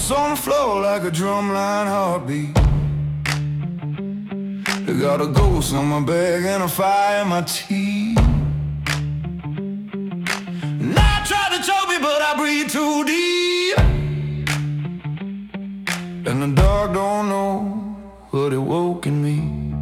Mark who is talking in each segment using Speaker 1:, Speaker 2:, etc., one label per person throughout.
Speaker 1: Pulse on the floor like a drumline heartbeat. I got a ghost on my back and a fire in my teeth. Night tried to choke me, but I breathe too deep. And the dark don't know what it woke in me.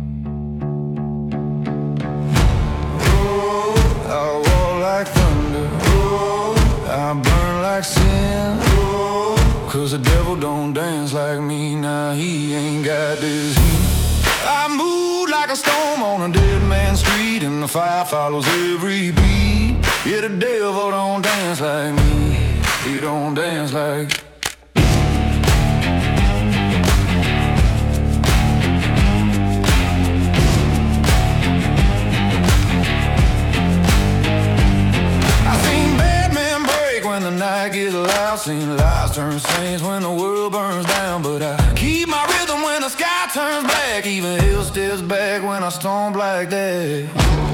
Speaker 1: Oh, I walk like thunder. Oh, I burn like sin. Oh, 'cause the devil don't dance like me. Nah, he ain't got this heat. I move like a storm on a dead man's street, and the fire follows every beat. Yeah, the devil don't dance like me. He don't dance like. When the night gets loud, seen lives turn saints when the world burns down. But I keep my rhythm when the sky turns black. Even hell steps back when I storm like that.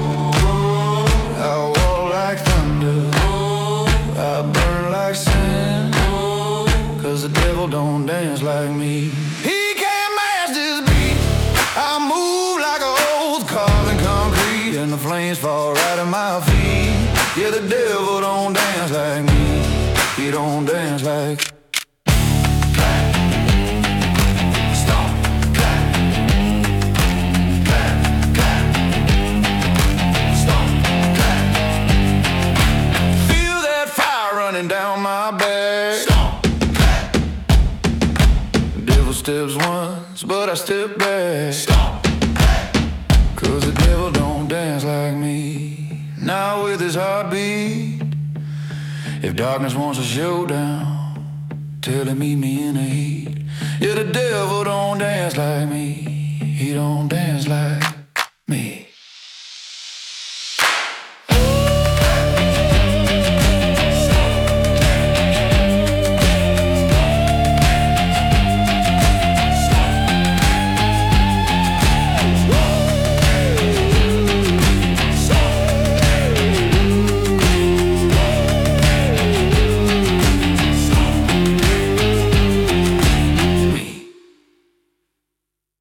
Speaker 1: I walk like thunder. I burn like sin. 'Cause the devil don't dance like me. He can't match this beat. I move like an old carbon concrete, and the flames fall right at my feet. Yeah, the devil don't dance like me. He don't dance like. Clap, stomp, clap, clap, clap, stomp, clap. Feel that fire running down my back. Stomp, clap. The devil steps once, but I step back. Stomp, clap. 'Cause the devil don't dance like me. Now with his heartbeat, if darkness wants a showdown, tell him meet me in the heat. Yeah, the devil don't dance like me. He don't dance like.